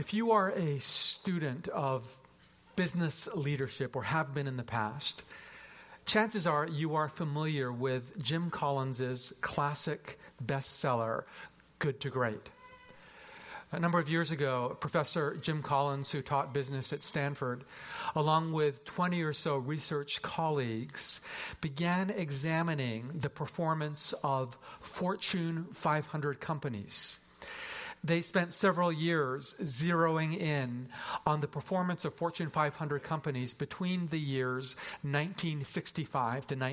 If you are a student of business leadership or have been in the past, chances are you are familiar with Jim Collins's classic bestseller, Good to Great. A number of years ago, Professor Jim Collins, who taught business at Stanford, along with 20 or so research colleagues, began examining the performance of Fortune 500 companies. They spent several years zeroing in on the performance of Fortune 500 companies between the years 1965 to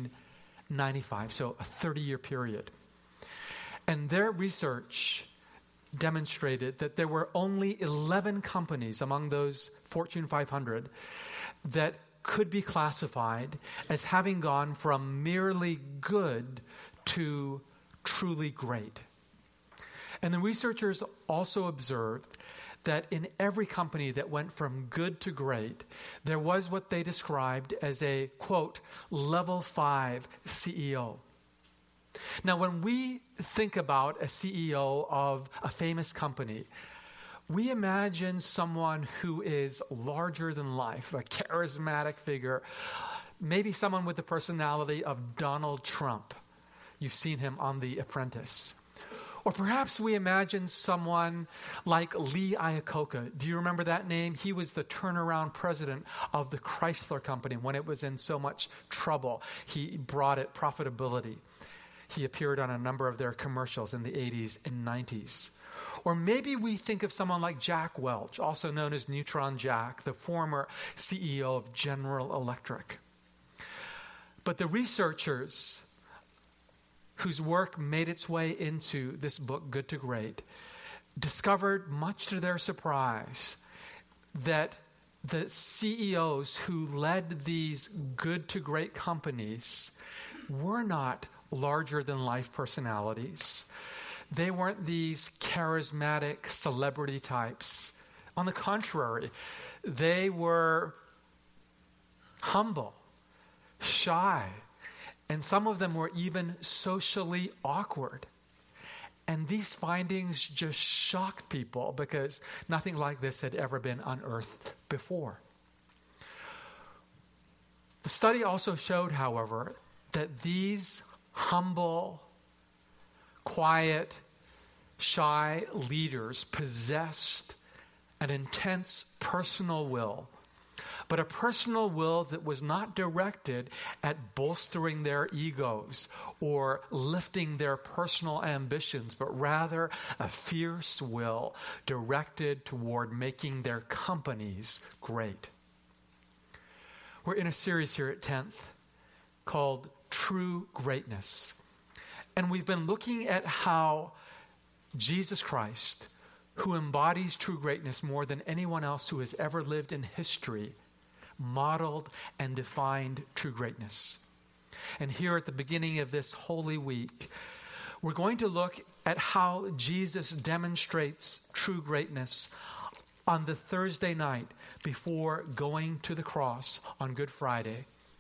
1995, so a 30-year period. And their research demonstrated that there were only 11 companies among those Fortune 500 that could be classified as having gone from merely good to truly great. And the researchers also observed that in every company that went from good to great, there was what they described as a, quote, level 5 CEO. Now, when we think about a CEO of a famous company, we imagine someone who is larger than life, a charismatic figure, maybe someone with the personality of Donald Trump. You've seen him on The Apprentice. Or perhaps we imagine someone like Lee Iacocca. Do you remember that name? He was the turnaround president of the Chrysler Company when it was in so much trouble. He brought it profitability. He appeared on a number of their commercials in the 80s and 90s. Or maybe we think of someone like Jack Welch, also known as Neutron Jack, the former CEO of General Electric. But the researchers whose work made its way into this book, Good to Great, discovered, much to their surprise, that the CEOs who led these good to great companies were not larger-than-life personalities. They weren't these charismatic celebrity types. On the contrary, they were humble, shy, and some of them were even socially awkward. And these findings just shocked people because nothing like this had ever been unearthed before. The study also showed, however, that these humble, quiet, shy leaders possessed an intense personal will, but a personal will that was not directed at bolstering their egos or lifting their personal ambitions, but rather a fierce will directed toward making their companies great. We're in a series here at 10th called True Greatness. And we've been looking at how Jesus Christ, who embodies true greatness more than anyone else who has ever lived in history, modeled and defined true greatness. And here at the beginning of this Holy Week, we're going to look at how Jesus demonstrates true greatness on the Thursday night before going to the cross on Good Friday.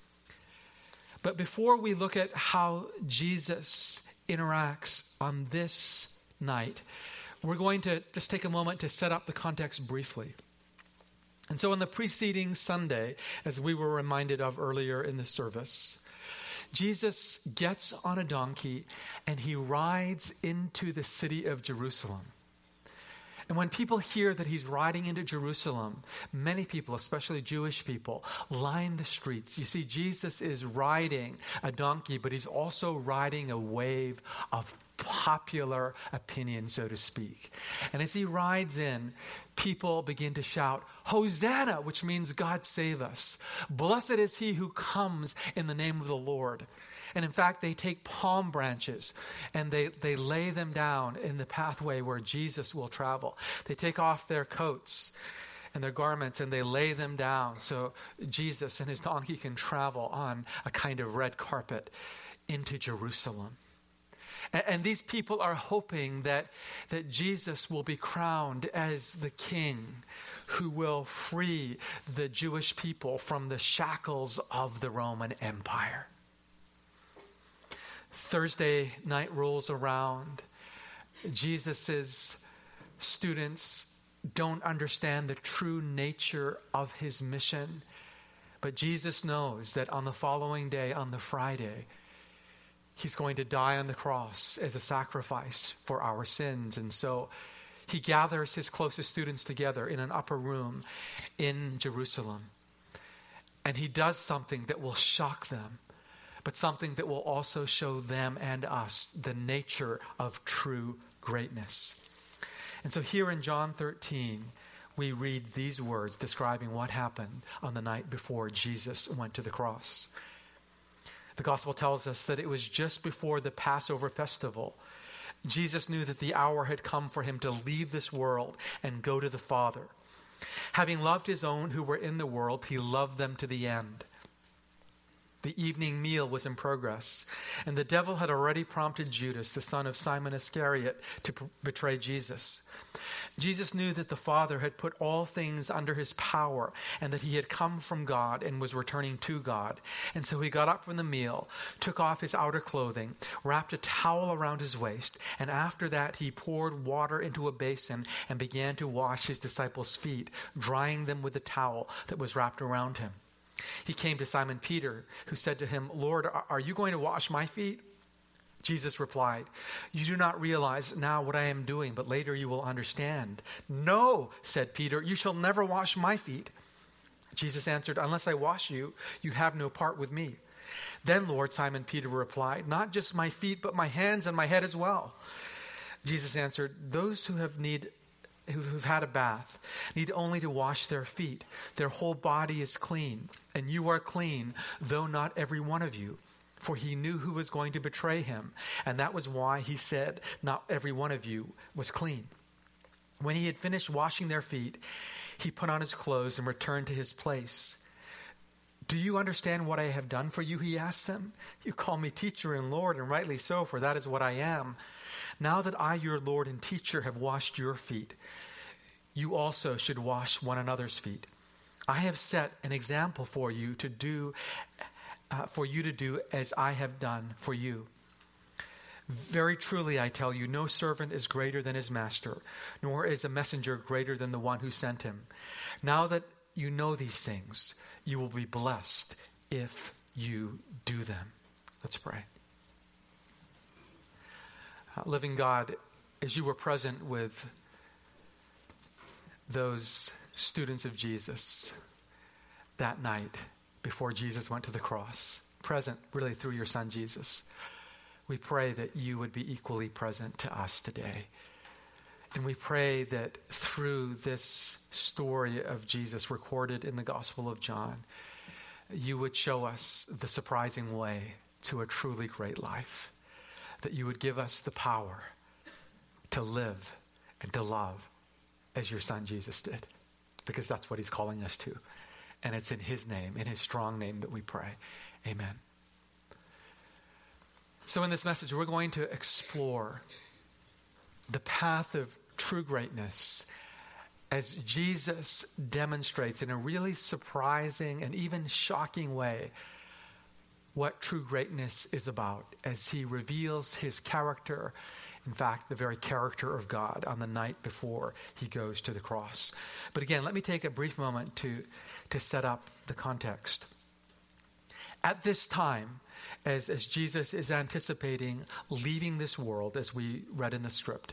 But before we look at how Jesus interacts on this night, we're going to just take a moment to set up the context briefly. And so on the preceding Sunday, as we were reminded of earlier in the service, Jesus gets on a donkey and he rides into the city of Jerusalem. And when people hear that he's riding into Jerusalem, many people, especially Jewish people, line the streets. You see, Jesus is riding a donkey, but he's also riding a wave of popular opinion, so to speak. And as he rides in, people begin to shout, Hosanna, which means God save us. Blessed is he who comes in the name of the Lord. And in fact, they take palm branches and they lay them down in the pathway where Jesus will travel. They take off their coats and their garments and they lay them down so Jesus and his donkey can travel on a kind of red carpet into Jerusalem. And these people are hoping that Jesus will be crowned as the king who will free the Jewish people from the shackles of the Roman Empire. Thursday night rolls around. Jesus' students don't understand the true nature of his mission. But Jesus knows that on the following day, on the Friday, he's going to die on the cross as a sacrifice for our sins. And so he gathers his closest students together in an upper room in Jerusalem. And he does something that will shock them, but something that will also show them and us the nature of true greatness. And so here in John 13, we read these words describing what happened on the night before Jesus went to the cross. The gospel tells us that it was just before the Passover festival. Jesus knew that the hour had come for him to leave this world and go to the Father. Having loved his own who were in the world, he loved them to the end. The evening meal was in progress, and the devil had already prompted Judas, the son of Simon Iscariot, to betray Jesus. Jesus knew that the Father had put all things under his power, and that he had come from God and was returning to God. And so he got up from the meal, took off his outer clothing, wrapped a towel around his waist, and after that he poured water into a basin and began to wash his disciples' feet, drying them with the towel that was wrapped around him. He came to Simon Peter, who said to him, "Lord, are you going to wash my feet?" Jesus replied, "You do not realize now what I am doing, but later you will understand." "No," said Peter, "you shall never wash my feet." Jesus answered, "Unless I wash you, you have no part with me." "Then, Lord," Simon Peter replied, "not just my feet, but my hands and my head as well." Jesus answered, "Those who've had a bath need only to wash their feet. Their whole body is clean, and you are clean, though not every one of you." For he knew who was going to betray him, and that was why he said, "Not every one of you was clean." When he had finished washing their feet, he put on his clothes and returned to his place. "Do you understand what I have done for you?" he asked them. "You call me teacher and Lord, and rightly so, for that is what I am. Now that I, your Lord and teacher, have washed your feet, you also should wash one another's feet. I have set an example for you to do as I have done for you. Very truly, I tell you, no servant is greater than his master, nor is a messenger greater than the one who sent him. Now that you know these things, you will be blessed if you do them." Let's pray. Living God, as you were present with those students of Jesus that night before Jesus went to the cross, present really through your son Jesus, we pray that you would be equally present to us today. And we pray that through this story of Jesus recorded in the Gospel of John, you would show us the surprising way to a truly great life. That you would give us the power to live and to love as your son Jesus did. Because that's what he's calling us to. And it's in his name, in his strong name, that we pray. Amen. So in this message, we're going to explore the path of true greatness as Jesus demonstrates in a really surprising and even shocking way what true greatness is about as he reveals his character, in fact, the very character of God on the night before he goes to the cross. But again, let me take a brief moment to set up the context. At this time, as Jesus is anticipating leaving this world, as we read in the script,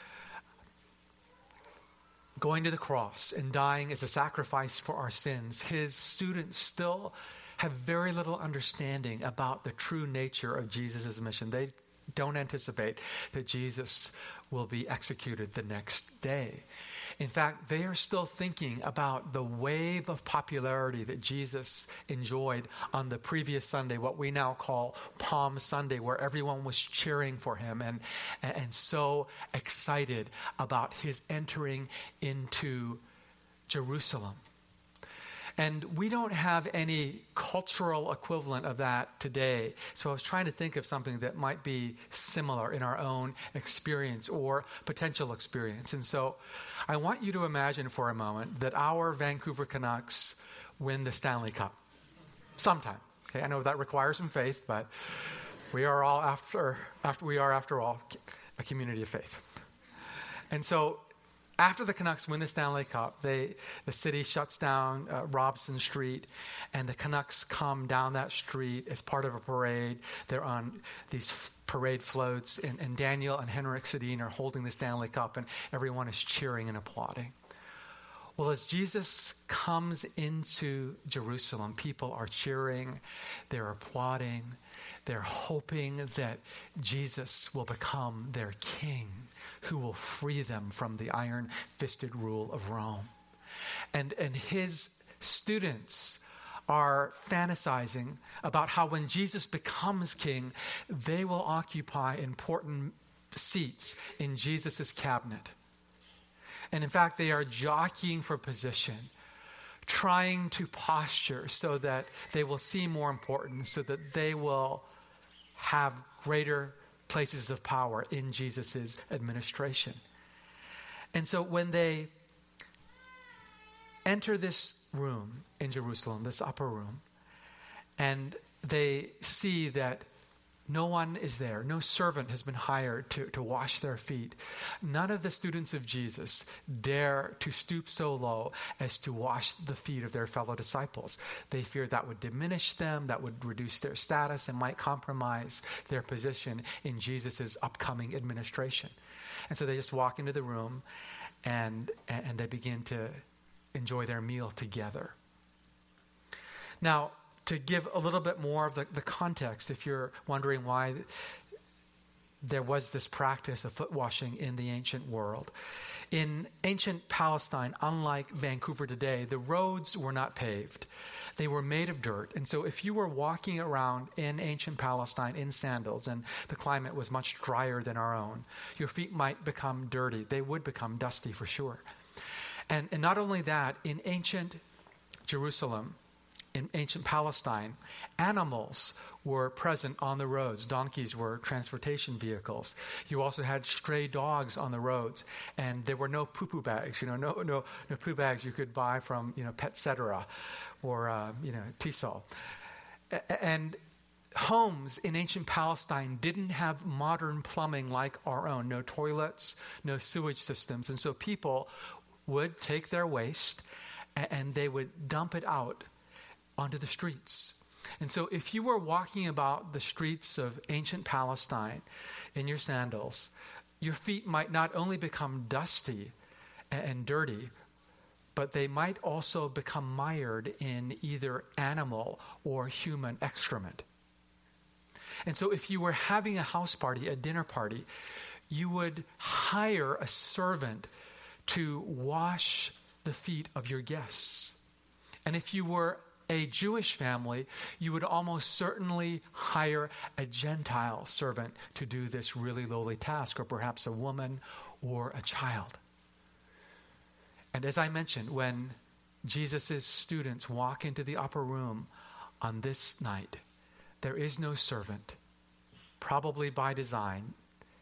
going to the cross and dying as a sacrifice for our sins, his students still have very little understanding about the true nature of Jesus' mission. They don't anticipate that Jesus will be executed the next day. In fact, they are still thinking about the wave of popularity that Jesus enjoyed on the previous Sunday, what we now call Palm Sunday, where everyone was cheering for him and so excited about his entering into Jerusalem. And we don't have any cultural equivalent of that today. So I was trying to think of something that might be similar in our own experience or potential experience. And so I want you to imagine for a moment that our Vancouver Canucks win the Stanley Cup sometime. Okay, I know that requires some faith, but we are all after all a community of faith. And so After the Canucks win the Stanley Cup, the city shuts down Robson Street, and the Canucks come down that street as part of a parade. They're on these parade floats, and Daniel and Henrik Sedin are holding the Stanley Cup, and everyone is cheering and applauding. Well, as Jesus comes into Jerusalem, people are cheering, they're applauding, they're hoping that Jesus will become their king, who will free them from the iron-fisted rule of Rome. And his students are fantasizing about how when Jesus becomes king, they will occupy important seats in Jesus' cabinet. And in fact, they are jockeying for position, trying to posture so that they will seem more important, so that they will have greater places of power in Jesus' administration. And so when they enter this room in Jerusalem, this upper room, and they see that no one is there, no servant has been hired to wash their feet, none of the students of Jesus dare to stoop so low as to wash the feet of their fellow disciples. They fear that would diminish them, that would reduce their status, and might compromise their position in Jesus' upcoming administration. And so they just walk into the room and they begin to enjoy their meal together. Now, to give a little bit more of the context, if you're wondering why there was this practice of foot washing in the ancient world. In ancient Palestine, unlike Vancouver today, the roads were not paved. They were made of dirt. And so if you were walking around in ancient Palestine in sandals, and the climate was much drier than our own, your feet might become dirty. They would become dusty for sure. And not only that, in ancient Jerusalem, in ancient Palestine, animals were present on the roads. Donkeys were transportation vehicles. You also had stray dogs on the roads, and there were no poo-poo bags. No poo bags you could buy from Petcetera or Tissot. And homes in ancient Palestine didn't have modern plumbing like our own. No toilets, no sewage systems, and so people would take their waste and they would dump it out onto the streets. And so if you were walking about the streets of ancient Palestine in your sandals, your feet might not only become dusty and dirty, but they might also become mired in either animal or human excrement. And so if you were having a house party, a dinner party, you would hire a servant to wash the feet of your guests. And if you were a Jewish family, you would almost certainly hire a Gentile servant to do this really lowly task, or perhaps a woman or a child. And as I mentioned, when Jesus' students walk into the upper room on this night, there is no servant, probably by design,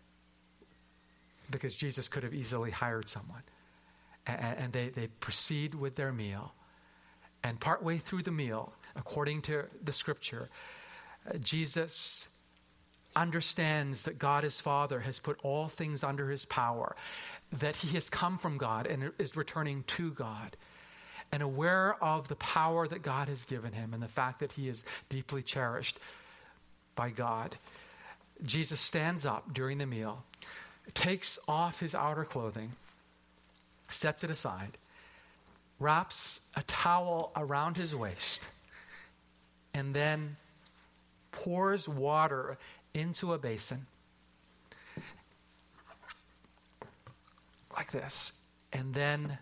because Jesus could have easily hired someone. And they proceed with their meal. And partway through the meal, according to the scripture, Jesus understands that God his Father has put all things under his power, that he has come from God and is returning to God. And aware of the power that God has given him and the fact that he is deeply cherished by God, Jesus stands up during the meal, takes off his outer clothing, sets it aside, wraps a towel around his waist, and then pours water into a basin like this, and then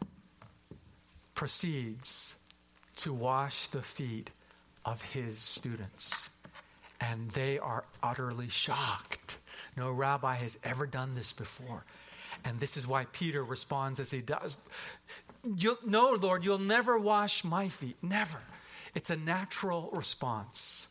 proceeds to wash the feet of his students. And they are utterly shocked. No rabbi has ever done this before. And this is why Peter responds as he does. No, Lord, you'll never wash my feet. Never. It's a natural response.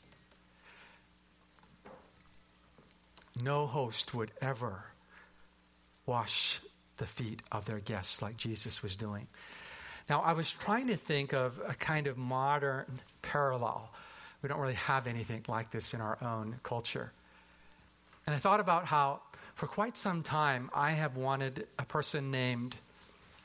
No host would ever wash the feet of their guests like Jesus was doing. Now, I was trying to think of a kind of modern parallel. We don't really have anything like this in our own culture. And I thought about how, for quite some time, I have wanted a person named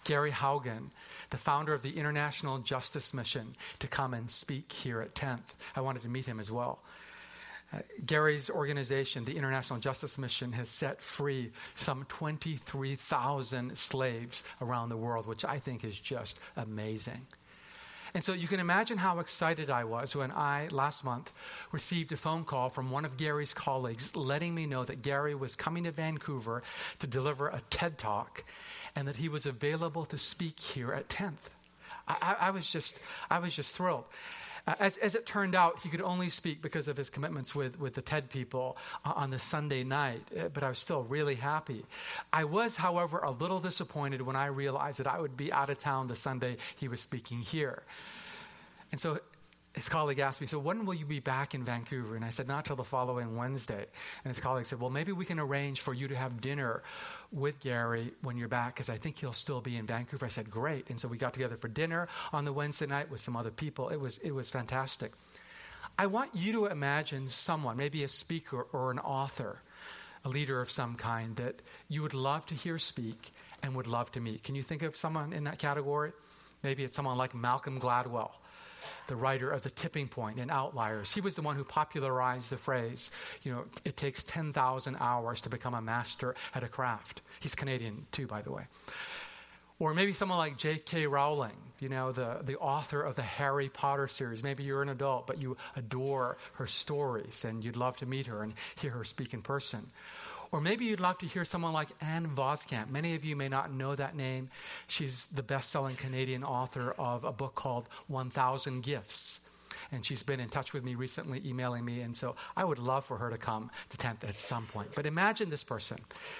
Gary Haugen, the founder of the International Justice Mission, to come and speak here at 10th. I wanted to meet him as well. Gary's organization, the International Justice Mission, has set free some 23,000 slaves around the world, which I think is just amazing. And so you can imagine how excited I was when I, last month, received a phone call from one of Gary's colleagues letting me know that Gary was coming to Vancouver to deliver a TED Talk and that he was available to speak here at 10th. I was just thrilled. As it turned out, he could only speak because of his commitments with the TED people on the Sunday night, but I was still really happy. I was, however, a little disappointed when I realized that I would be out of town the Sunday he was speaking here. And so his colleague asked me, so when will you be back in Vancouver? And I said, not till the following Wednesday. And his colleague said, well, maybe we can arrange for you to have dinner with Gary when you're back, because I think he'll still be in Vancouver. I said, great. And so we got together for dinner on the Wednesday night with some other people. It was fantastic. I want you to imagine someone, maybe a speaker or an author, a leader of some kind that you would love to hear speak and would love to meet. Can you think of someone in that category? Maybe it's someone like Malcolm Gladwell, the writer of The Tipping Point and Outliers. He was the one who popularized the phrase, it takes 10,000 hours to become a master at a craft. He's Canadian too, by the way. Or maybe someone like J.K. Rowling, the author of the Harry Potter series. Maybe you're an adult, but you adore her stories and you'd love to meet her and hear her speak in person. Or maybe you'd love to hear someone like Anne Voskamp. Many of you may not know that name. She's the best-selling Canadian author of a book called 1,000 Gifts. And she's been in touch with me recently, emailing me. And so I would love for her to come to 10th at some point. But imagine this person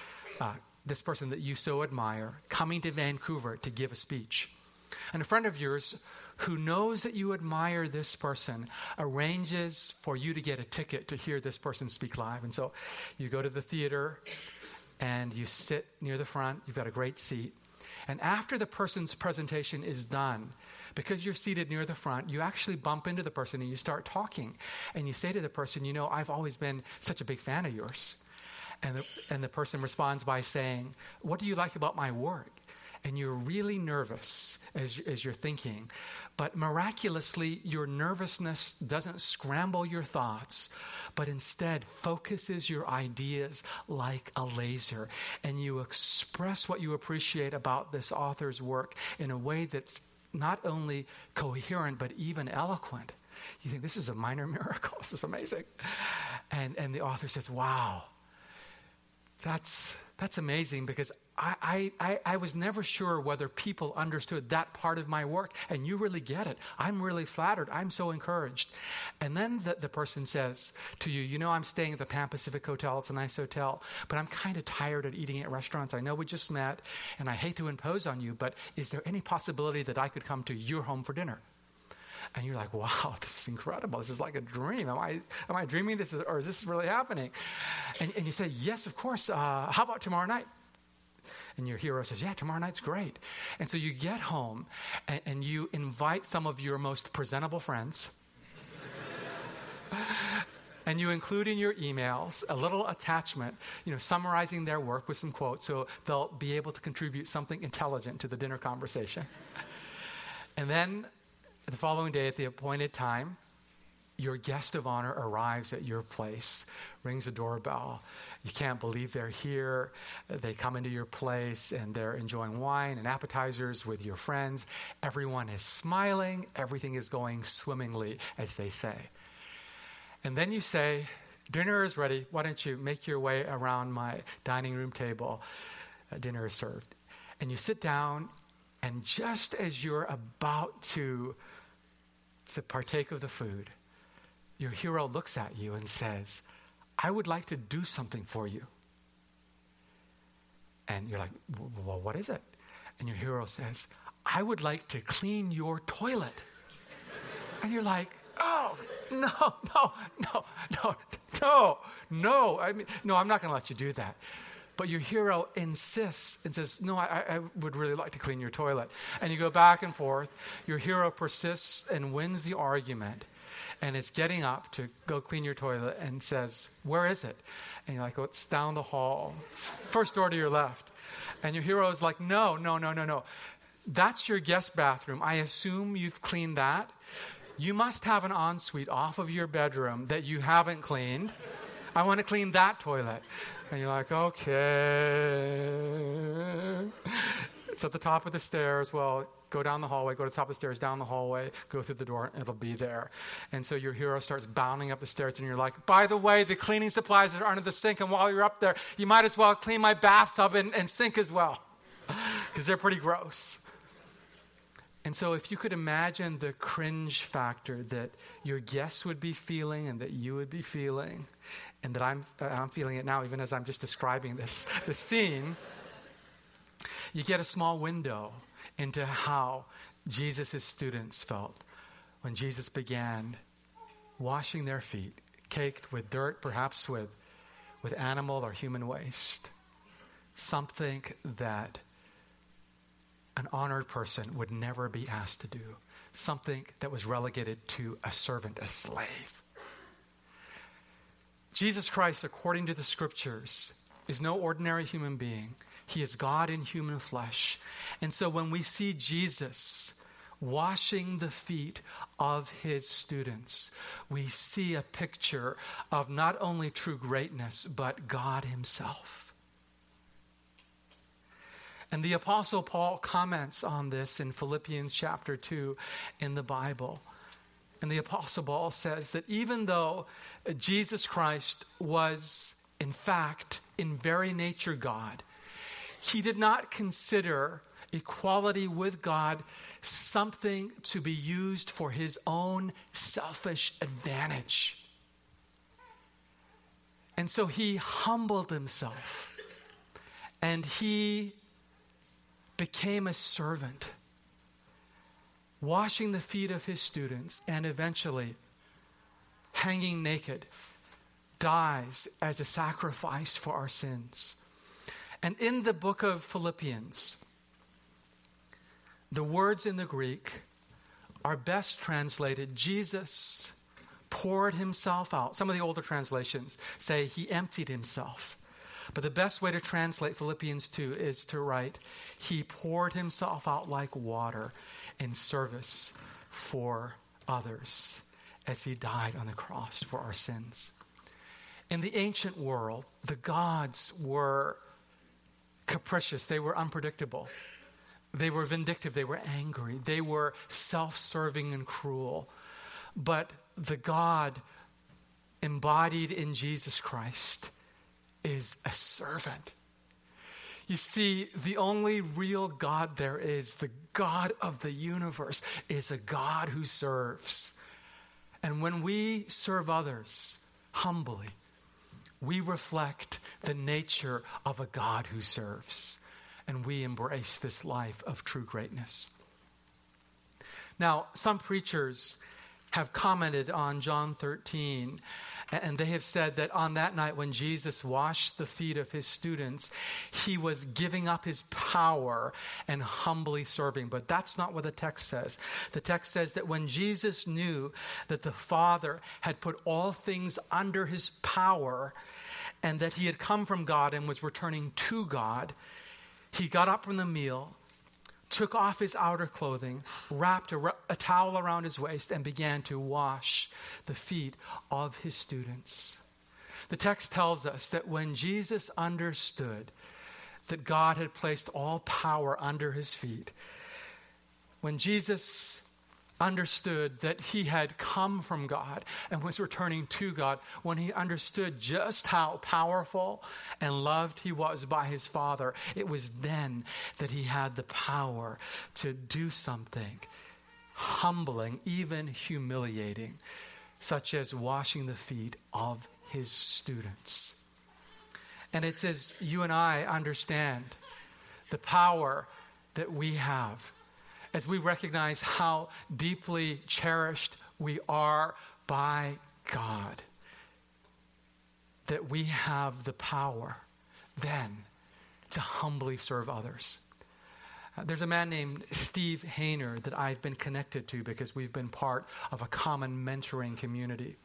that you so admire, coming to Vancouver to give a speech. And a friend of yours who knows that you admire this person arranges for you to get a ticket to hear this person speak live. And so you go to the theater and you sit near the front. You've got a great seat. And after the person's presentation is done, because you're seated near the front, you actually bump into the person and you start talking. And you say to the person, I've always been such a big fan of yours. And the person responds by saying, what do you like about my work? And you're really nervous as you're thinking. But miraculously, your nervousness doesn't scramble your thoughts, but instead focuses your ideas like a laser. And you express what you appreciate about this author's work in a way that's not only coherent, but even eloquent. You think, this is a minor miracle. This is amazing. And the author says, wow, that's amazing, because I was never sure whether people understood that part of my work, and you really get it. I'm really flattered. I'm so encouraged. And then the person says to you, I'm staying at the Pan Pacific Hotel. It's a nice hotel, but I'm kind of tired of eating at restaurants. I know we just met, and I hate to impose on you, but is there any possibility that I could come to your home for dinner? And you're like, wow, this is incredible. This is like a dream. Am I dreaming this, or is this really happening? And you say, yes, of course. How about tomorrow night? And your hero says, yeah, tomorrow night's great. And so you get home and you invite some of your most presentable friends. And you include in your emails a little attachment, summarizing their work with some quotes so they'll be able to contribute something intelligent to the dinner conversation. And then the following day at the appointed time, your guest of honor arrives at your place, rings the doorbell. You can't believe they're here. They come into your place and they're enjoying wine and appetizers with your friends. Everyone is smiling. Everything is going swimmingly, as they say. And then you say, dinner is ready. Why don't you make your way around my dining room table? Dinner is served. And you sit down, and just as you're about to partake of the food, your hero looks at you and says, I would like to do something for you. And you're like, well, what is it? And your hero says, I would like to clean your toilet. And you're like, oh, no. I'm not going to let you do that. But your hero insists and says, no, I would really like to clean your toilet. And you go back and forth. Your hero persists and wins the argument. And it's getting up to go clean your toilet and says, where is it? And you're like, oh, it's down the hall. First door to your left. And your hero is like, no. That's your guest bathroom. I assume you've cleaned that. You must have an ensuite off of your bedroom that you haven't cleaned. I want to clean that toilet. And you're like, okay. It's at the top of the stairs. Well, go down the hallway, go to the top of the stairs, down the hallway, go through the door, and it'll be there. And so your hero starts bounding up the stairs, and you're like, by the way, the cleaning supplies are under the sink, and while you're up there, you might as well clean my bathtub and sink as well, because they're pretty gross. And so if you could imagine the cringe factor that your guests would be feeling and that you would be feeling, and that I'm feeling it now even as I'm just describing this scene, you get a small window into how Jesus' students felt when Jesus began washing their feet, caked with dirt, perhaps with animal or human waste. Something that an honored person would never be asked to do. Something that was relegated to a servant, a slave. Jesus Christ, according to the scriptures, is no ordinary human being. He is God in human flesh. And so when we see Jesus washing the feet of his students, we see a picture of not only true greatness, but God himself. And the Apostle Paul comments on this in Philippians chapter 2 in the Bible. And the Apostle Paul says that even though Jesus Christ was, in fact, in very nature God, he did not consider equality with God something to be used for his own selfish advantage. And so he humbled himself, and he became a servant, washing the feet of his students, and eventually, hanging naked, dies as a sacrifice for our sins. And in the book of Philippians, the words in the Greek are best translated, Jesus poured himself out. Some of the older translations say he emptied himself. But the best way to translate Philippians 2 is to write, he poured himself out like water in service for others as he died on the cross for our sins. In the ancient world, the gods were capricious. They were unpredictable. They were vindictive. They were angry. They were self-serving and cruel. But the God embodied in Jesus Christ is a servant. You see, the only real God there is, the God of the universe, is a God who serves. And when we serve others humbly, we reflect the nature of a God who serves. And we embrace this life of true greatness. Now, some preachers have commented on John 13, and they have said that on that night when Jesus washed the feet of his students, he was giving up his power and humbly serving. But that's not what the text says. The text says that when Jesus knew that the Father had put all things under his power and that he had come from God and was returning to God, he got up from the meal, took off his outer clothing, wrapped a towel around his waist, and began to wash the feet of his students. The text tells us that when Jesus understood that God had placed all power under his feet, when Jesus understood that he had come from God and was returning to God, when he understood just how powerful and loved he was by his Father, it was then that he had the power to do something humbling, even humiliating, such as washing the feet of his students. And it's as you and I understand the power that we have, as we recognize how deeply cherished we are by God, that we have the power then to humbly serve others. There's a man named Steve Hayner that I've been connected to because we've been part of a common mentoring community.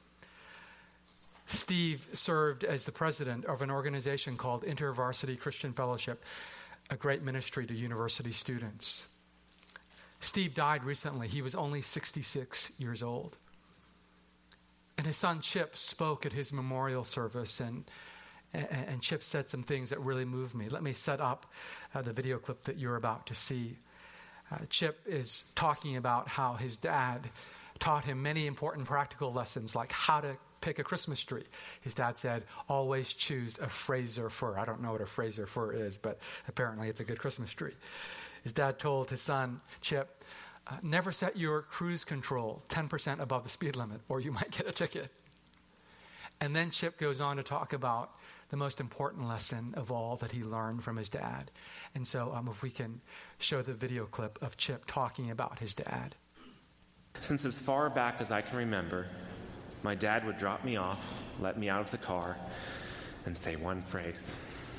Steve served as the president of an organization called InterVarsity Christian Fellowship. a great ministry to university students. Steve died recently. He was only 66 years old. And his son Chip spoke at his memorial service, and Chip said some things that really moved me. Let me set up the video clip that you're about to see. Chip is talking about how his dad taught him many important practical lessons, like how to pick a Christmas tree. His dad said, always choose a Fraser fir. I don't know what a Fraser fir is, but apparently it's a good Christmas tree. His dad told his son, Chip, never set your cruise control 10% above the speed limit, or you might get a ticket. And then Chip goes on to talk about the most important lesson of all that he learned from his dad. And so if we can show the video clip of Chip talking about his dad. Since as far back as I can remember, my dad would drop me off, let me out of the car, and say one phrase.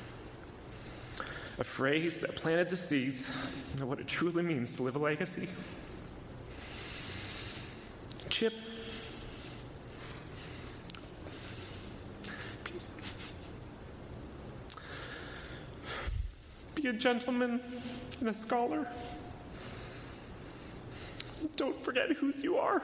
A phrase that planted the seeds of what it truly means to live a legacy. Chip, be a gentleman and a scholar. Don't forget whose you are.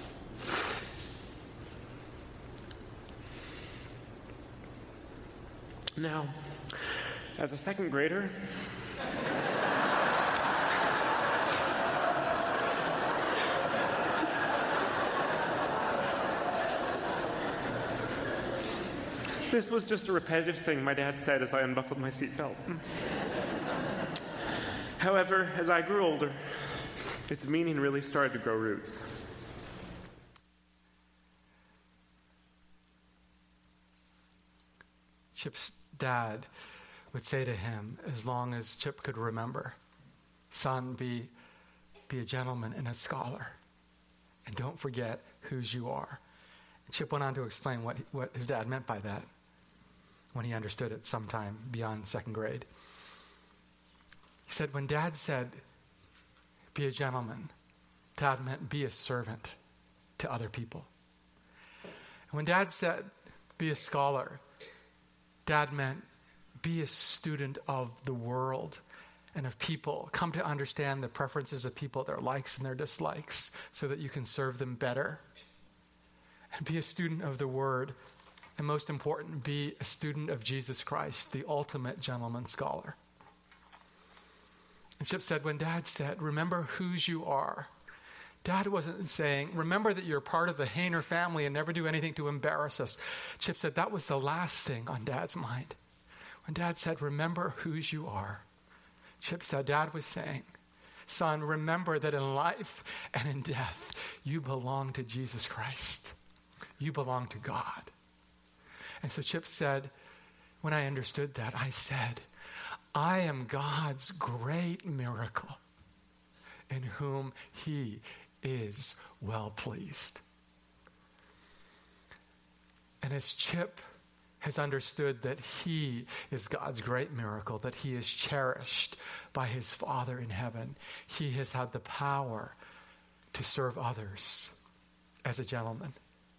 Now, as a second grader, this was just a repetitive thing my dad said as I unbuckled my seatbelt. However, as I grew older, its meaning really started to grow roots. Chip's dad would say to him, as long as Chip could remember, son, be a gentleman and a scholar, and don't forget whose you are. And Chip went on to explain what his dad meant by that when he understood it sometime beyond second grade. He said, when Dad said, be a gentleman, Dad meant be a servant to other people. And when Dad said, be a scholar, Dad meant be a student of the world and of people. Come to understand the preferences of people, their likes and their dislikes, so that you can serve them better. And be a student of the Word. And most important, be a student of Jesus Christ, the ultimate gentleman scholar. And Chip said, when Dad said, remember whose you are, Dad wasn't saying, remember that you're part of the Hayner family and never do anything to embarrass us. Chip said that was the last thing on Dad's mind. When Dad said, remember whose you are, Chip said, Dad was saying, son, remember that in life and in death, you belong to Jesus Christ. You belong to God. And so Chip said, when I understood that, I said, I am God's great miracle in whom he is well pleased. And as Chip has understood that he is God's great miracle, that he is cherished by his Father in heaven, he has had the power to serve others as a gentleman.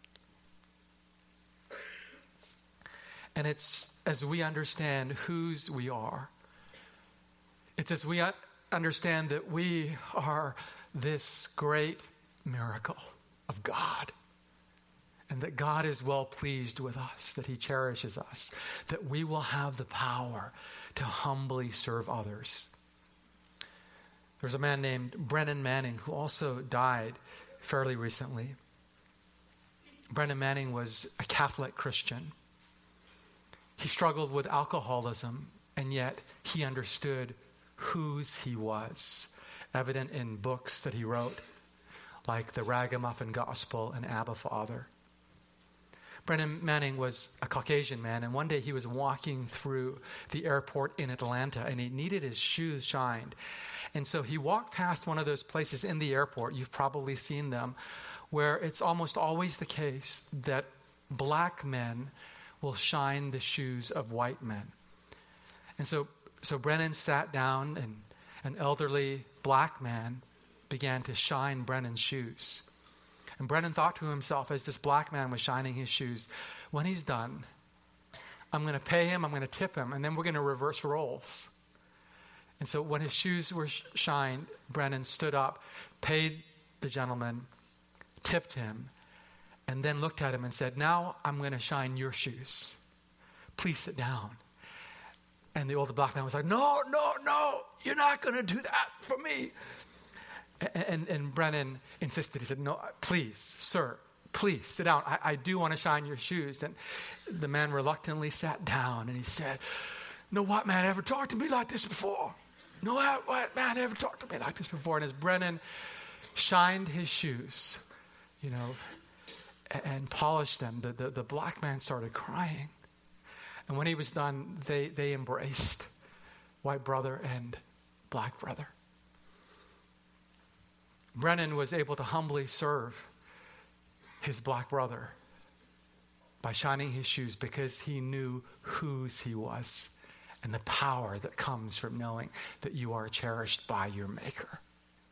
And it's as we understand whose we are, it's as we understand that we are this great miracle of God, and that God is well pleased with us, that he cherishes us, that we will have the power to humbly serve others. There's a man named Brennan Manning who also died fairly recently. Brennan Manning was a Catholic Christian. He struggled with alcoholism, and yet he understood whose he was, evident in books that he wrote, like The Ragamuffin Gospel and Abba Father. Brennan Manning was a Caucasian man, and one day he was walking through the airport in Atlanta, and he needed his shoes shined. And so he walked past one of those places in the airport, you've probably seen them, where it's almost always the case that black men will shine the shoes of white men. And so Brennan sat down, and an elderly black man began to shine Brennan's shoes. And Brennan thought to himself, as this black man was shining his shoes, when he's done, I'm going to pay him, I'm going to tip him, and then we're going to reverse roles. And so when his shoes were shined, Brennan stood up, paid the gentleman, tipped him, and then looked at him and said, "Now I'm going to shine your shoes. Please sit down." And the older black man was like, no, you're not going to do that for me. And Brennan insisted. He said, "No, please, sir, please sit down. I do want to shine your shoes." And the man reluctantly sat down and he said, "No white man ever talked to me like this before. No white man ever talked to me like this before." And as Brennan shined his shoes, and polished them, the black man started crying. And when he was done, they embraced, white brother and black brother. Brennan was able to humbly serve his black brother by shining his shoes because he knew whose he was and the power that comes from knowing that you are cherished by your Maker.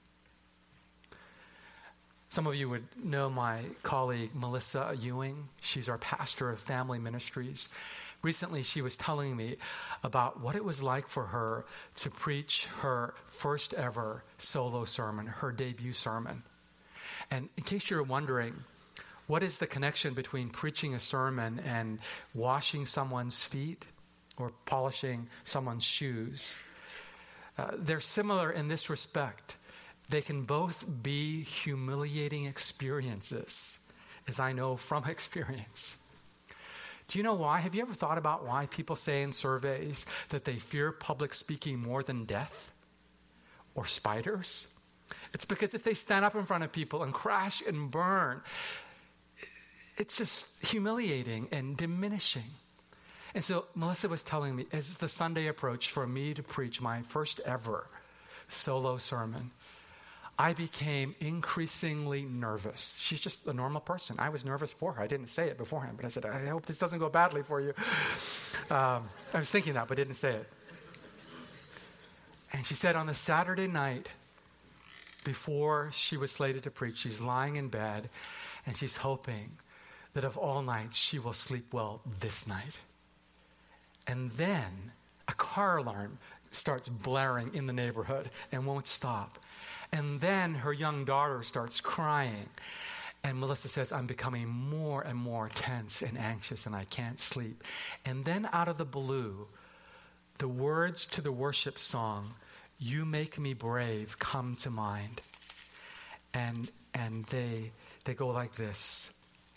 Some of you would know my colleague, Melissa Ewing. She's our pastor of family ministries. Recently, she was telling me about what it was like for her to preach her first ever solo sermon, her debut sermon. And in case you're wondering, what is the connection between preaching a sermon and washing someone's feet or polishing someone's shoes? They're similar in this respect. They can both be humiliating experiences, as I know from experience. Do you know why? Have you ever thought about why people say in surveys that they fear public speaking more than death or spiders? It's because if they stand up in front of people and crash and burn, it's just humiliating and diminishing. And so Melissa was telling me, as the Sunday approached for me to preach my first ever solo sermon, I became increasingly nervous. She's just a normal person. I was nervous for her. I didn't say it beforehand, but I said, "I hope this doesn't go badly for you." I was thinking that, but didn't say it. And she said on the Saturday night, before she was slated to preach, she's lying in bed, and she's hoping that of all nights, she will sleep well this night. And then a car alarm starts blaring in the neighborhood and won't stop. And then her young daughter starts crying. And Melissa says, "I'm becoming more and more tense and anxious and I can't sleep." And then out of the blue, the words to the worship song, "You Make Me Brave," come to mind. And they go like this.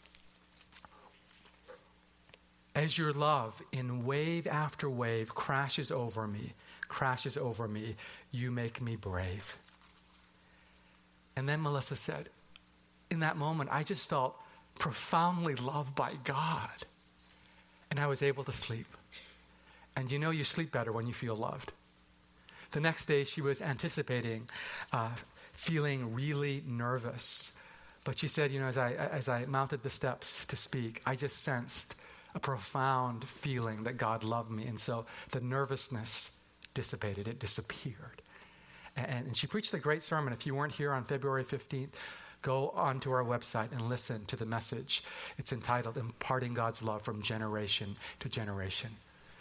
"As your love in wave after wave crashes over me, you make me brave." And then Melissa said, in that moment, I just felt profoundly loved by God. And I was able to sleep. And you sleep better when you feel loved. The next day, she was anticipating feeling really nervous. But she said, as I mounted the steps to speak, I just sensed a profound feeling that God loved me. And so the nervousness dissipated. It disappeared. And she preached a great sermon. If you weren't here on February 15th, go onto our website and listen to the message. It's entitled "Imparting God's Love from Generation to Generation."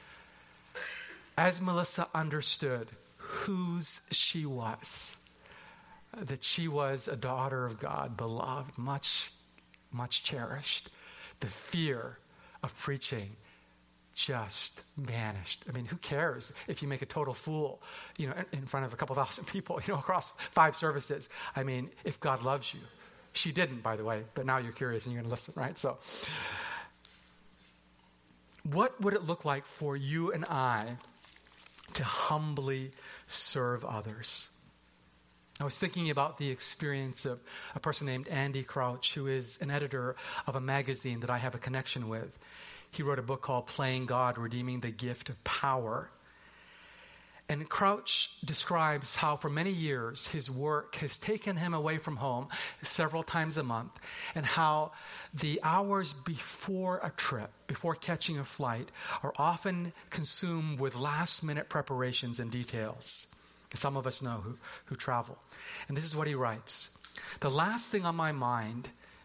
As Melissa understood whose she was, that she was a daughter of God, beloved, much, much cherished, the fear of preaching just vanished. I mean, who cares if you make a total fool, in front of a couple thousand people, across 5 services? I mean, if God loves you. She didn't, by the way, but now you're curious and you're going to listen, right? So, what would it look like for you and I to humbly serve others? I was thinking about the experience of a person named Andy Crouch, who is an editor of a magazine that I have a connection with. He wrote a book called "Playing God, Redeeming the Gift of Power." And Crouch describes how for many years his work has taken him away from home several times a month, and how the hours before a trip, before catching a flight, are often consumed with last-minute preparations and details. Some of us know who travel. And this is what he writes. "The last thing on my mind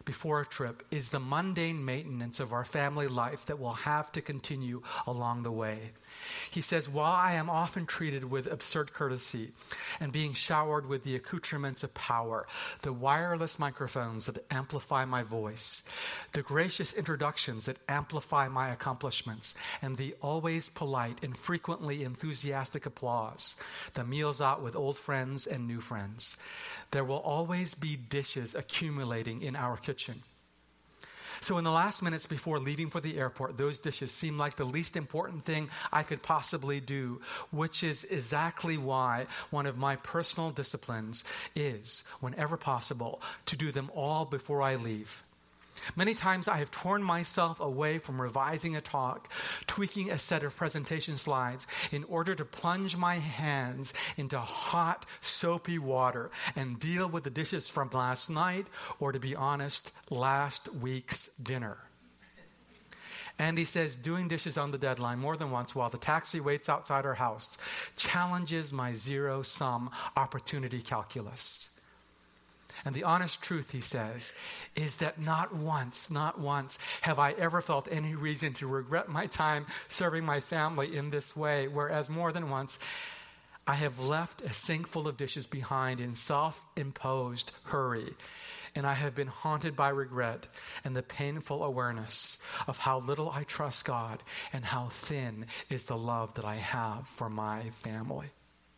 before a trip is the mundane maintenance of our family life that will have to continue along the way. He says, while I am often treated with absurd courtesy and being showered with the accoutrements of power, the wireless microphones that amplify my voice, the gracious introductions that amplify my accomplishments, and the always polite and frequently enthusiastic applause, the meals out with old friends and new friends, there will always be dishes accumulating in our kitchen. So in the last minutes before leaving for the airport, those dishes seem like the least important thing I could possibly do, which is exactly why one of my personal disciplines is, whenever possible, to do them all before I leave. Many times I have torn myself away from revising a talk, tweaking a set of presentation slides in order to plunge my hands into hot, soapy water and deal with the dishes from last night, or to be honest, last week's dinner. And he says, doing dishes on the deadline more than once while the taxi waits outside our house challenges my zero-sum opportunity calculus. And the honest truth, he says, is that not once have I ever felt any reason to regret my time serving my family in this way, whereas more than once I have left a sink full of dishes behind in self-imposed hurry. And I have been haunted by regret and the painful awareness of how little I trust God and how thin is the love that I have for my family.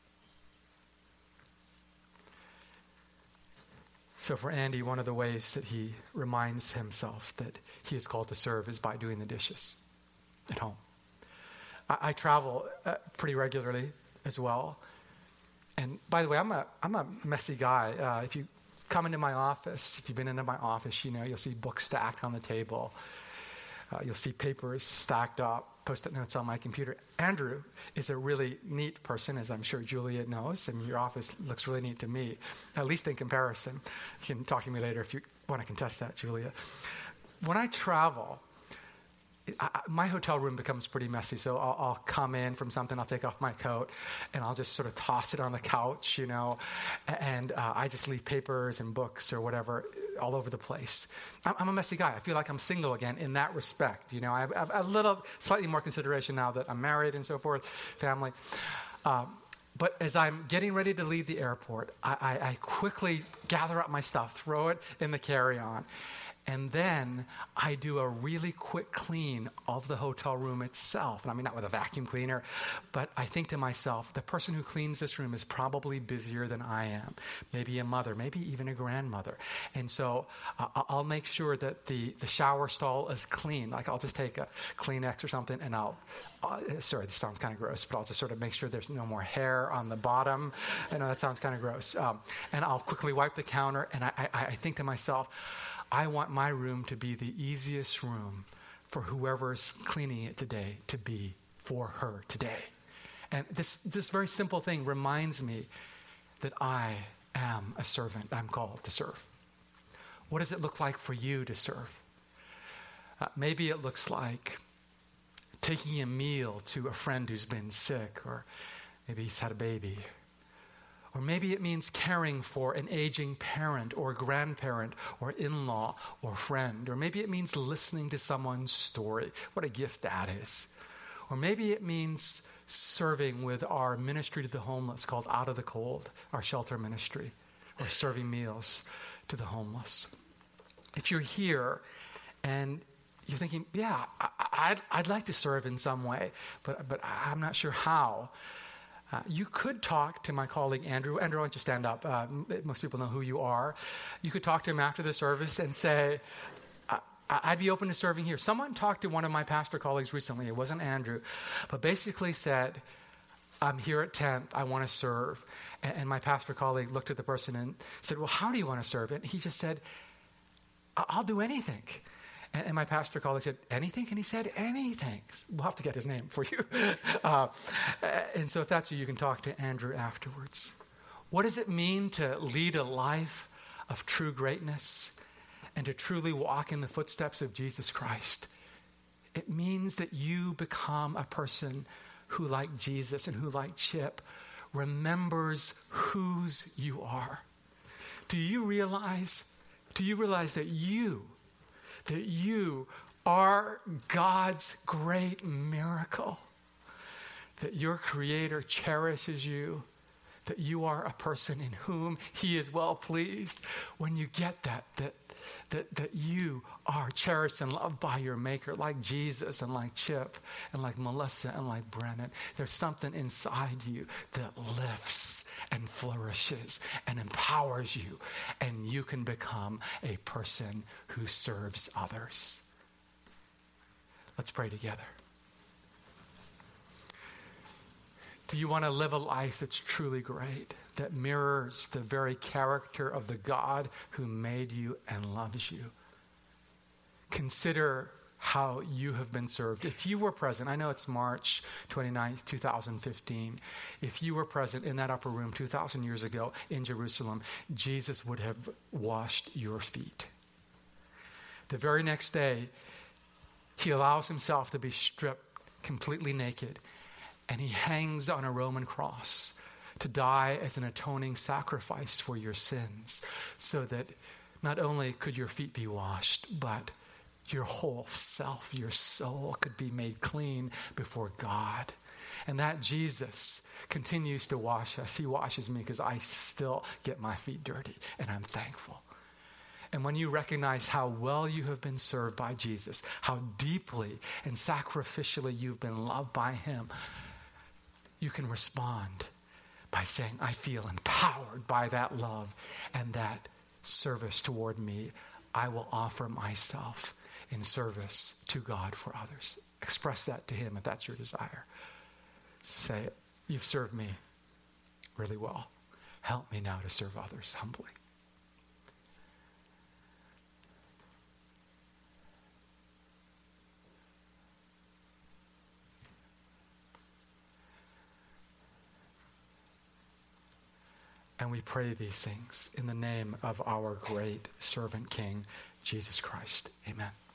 So for Andy, one of the ways that he reminds himself that he is called to serve is by doing the dishes at home. I travel pretty regularly as well. And by the way, I'm a messy guy. If you come into my office, if you've been into my office, you'll see books stacked on the table. You'll see papers stacked up, Post-it notes on my computer. Andrew is a really neat person, as I'm sure Julia knows, and your office looks really neat to me, at least in comparison. You can talk to me later if you want to contest that, Julia. When I travel, my hotel room becomes pretty messy, so I'll come in from something, I'll take off my coat, and I'll just sort of toss it on the couch, and I just leave papers and books or whatever all over the place. I'm a messy guy. I feel like I'm single again in that respect. I have a little, slightly more consideration now that I'm married and so forth, family. But as I'm getting ready to leave the airport, I quickly gather up my stuff, throw it in the carry-on, and then I do a really quick clean of the hotel room itself. And I mean, not with a vacuum cleaner, but I think to myself, the person who cleans this room is probably busier than I am. Maybe a mother, maybe even a grandmother. And so I'll make sure that the shower stall is clean. Like I'll just take a Kleenex or something and sorry, this sounds kind of gross, but I'll just sort of make sure there's no more hair on the bottom. I know that sounds kind of gross. And I'll quickly wipe the counter, and I think to myself, I want my room to be the easiest room for whoever's cleaning it today to be for her today. And this very simple thing reminds me that I am a servant. I'm called to serve. What does it look like for you to serve? Maybe it looks like taking a meal to a friend who's been sick, or maybe he's had a baby. Or maybe it means caring for an aging parent or grandparent or in-law or friend. Or maybe it means listening to someone's story. What a gift that is. Or maybe it means serving with our ministry to the homeless called Out of the Cold, our shelter ministry, or serving meals to the homeless. If you're here and you're thinking, yeah, I'd like to serve in some way, but I'm not sure how. You could talk to my colleague, Andrew. Andrew, why don't you stand up? Most people know who you are. You could talk to him after the service and say, I'd be open to serving here. Someone talked to one of my pastor colleagues recently. It wasn't Andrew, but basically said, I'm here at 10th. I want to serve. And my pastor colleague looked at the person and said, well, how do you want to serve? And he just said, I'll do anything. And my pastor colleague said, anything? And he said, anything. We'll have to get his name for you. And so if that's you can talk to Andrew afterwards. What does it mean to lead a life of true greatness and to truly walk in the footsteps of Jesus Christ? It means that you become a person who, like Jesus and who, like Chip, remembers whose you are. Do you realize Do you realize that you are God's great miracle? That your Creator cherishes you, that you are a person in whom He is well pleased. When you get that you are cherished and loved by your Maker, like Jesus and like Chip and like Melissa and like Brennan, there's something inside you that lifts and flourishes and empowers you, and you can become a person who serves others. Let's pray together. Do you want to live a life that's truly great, that mirrors the very character of the God who made you and loves you? Consider how you have been served. If you were present, I know it's March 29th, 2015. If you were present in that upper room 2,000 years ago in Jerusalem, Jesus would have washed your feet. The very next day, He allows Himself to be stripped completely naked, and He hangs on a Roman cross to die as an atoning sacrifice for your sins, so that not only could your feet be washed, but your whole self, your soul could be made clean before God. And that Jesus continues to wash us. He washes me because I still get my feet dirty, and I'm thankful. And when you recognize how well you have been served by Jesus, how deeply and sacrificially you've been loved by Him, you can respond by saying, I feel empowered by that love and that service toward me. I will offer myself in service to God for others. Express that to Him if that's your desire. Say, you've served me really well. Help me now to serve others humbly. And we pray these things in the name of our great servant King, Jesus Christ. Amen.